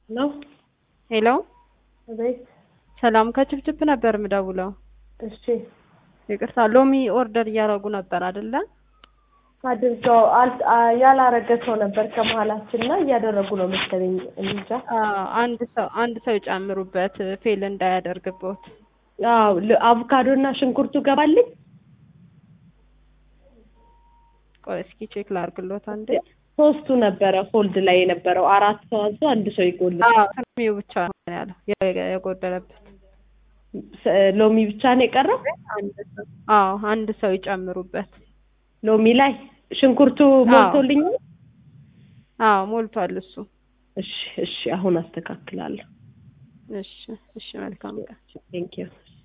ነው ሄሎ ቤት ሰላም ከችፕችፕ ነበር ምደውለው። እሺ ይቅርታ ሎሚ ኦርደር እያደረጉ ነበር አይደለ? አድርገው ያላረገ ሰው ነበር ከመሃላችንና እያደረጉ ነው መሰለኝ እንጃ። አንድ ሰው ይጨምሩበት ፌል እንዳያደርግበት። አዎ አቮካዶና ሽንኩርቱ ገባልኝ። ቆይ እስኪ ቼክ ላድርግሎት አንዴ። ሶስቱ ነበረ ፎልድ ላይ የነበረው አራት ሰው አዞ አንድ ሰው ይጎልል። ሎሚው ብቻ ነው ያለው የጎደለበት። ሎሚ ብቻ ነው የቀረው። አንድ ሰው ይጨምሩበት ሎሚ ላይ ሽንኩርቱ ሞልቶልኝ። ሞልቷል እሱ። እሺ አሁን አስተካክላለሁ። እሺ መልካም ቀን። ቴንክ ዩ